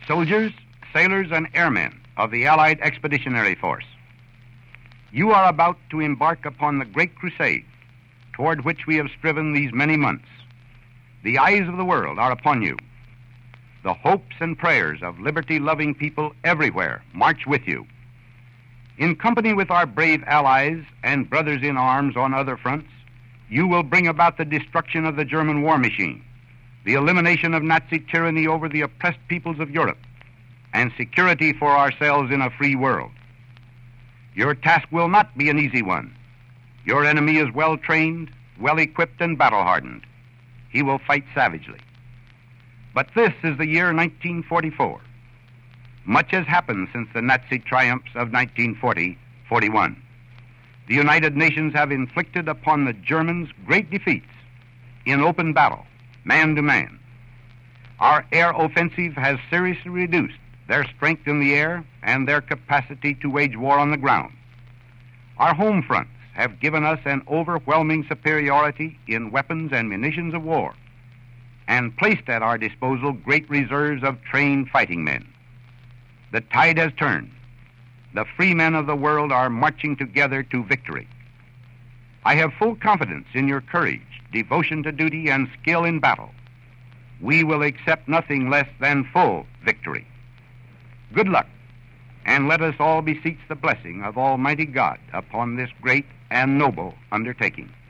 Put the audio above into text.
soldiers, sailors, and airmen of the Allied Expeditionary Force. You are about to embark upon the great crusade toward which we have striven these many months. The eyes of the world are upon you. The hopes and prayers of liberty-loving people everywhere march with you. In company with our brave allies and brothers in arms on other fronts, you will bring about the destruction of the German war machine, the elimination of Nazi tyranny over the oppressed peoples of Europe, and security for ourselves in a free world. Your task will not be an easy one. Your enemy is well-trained, well-equipped, and battle-hardened. He will fight savagely. But this is the year 1944. Much has happened since the Nazi triumphs of 1940-41. The United Nations have inflicted upon the Germans great defeats in open battle, man to man. Our air offensive has seriously reduced their strength in the air and their capacity to wage war on the ground. Our home fronts have given us an overwhelming superiority in weapons and munitions of war, and placed at our disposal great reserves of trained fighting men. The tide has turned. The free men of the world are marching together to victory. I have full confidence in your courage, devotion to duty, and skill in battle. We will accept nothing less than full victory. Good luck, and let us all beseech the blessing of Almighty God upon this great and noble undertaking.